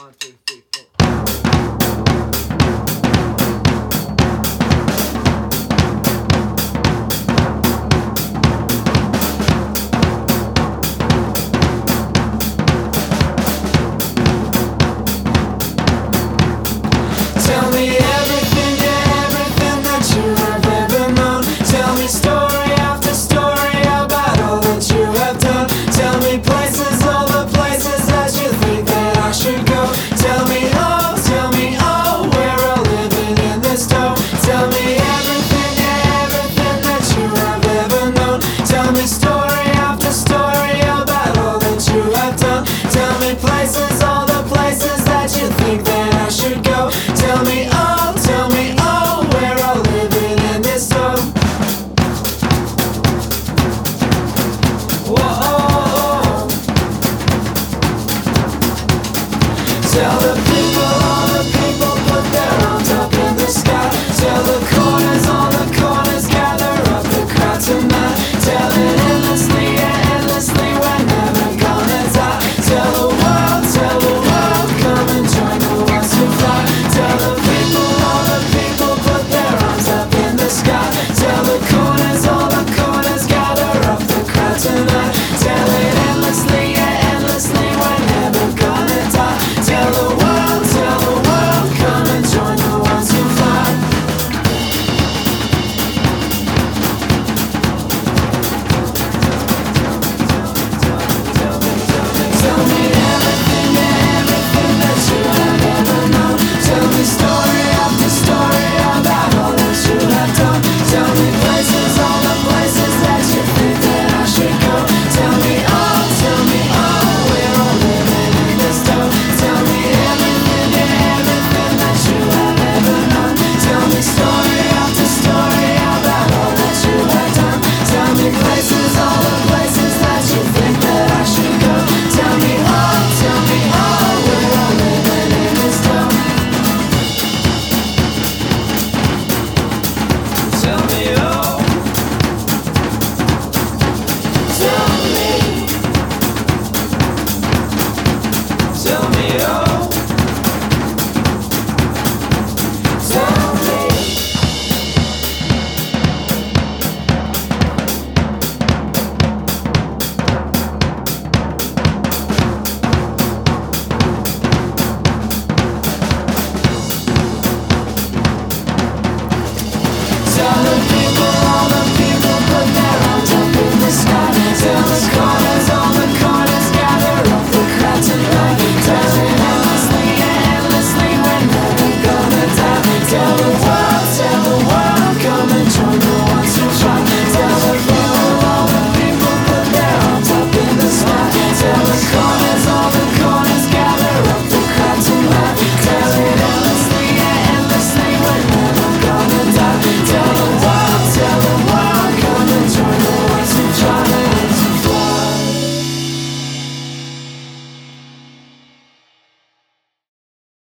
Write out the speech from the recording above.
1, 2, 3, 4. Tell me everything, yeah, everything that you have ever known. Tell me story after story about all that you have done. Tell me places, all the places that you think that I should go. Tell me, oh, we're all living in this town. Tell me everything, yeah, everything that you have ever known. Tell me story after story about all that you have done. Tell me places, all the places that you think that I should go. Tell me, oh, we're all living in this town. Whoa. Tell the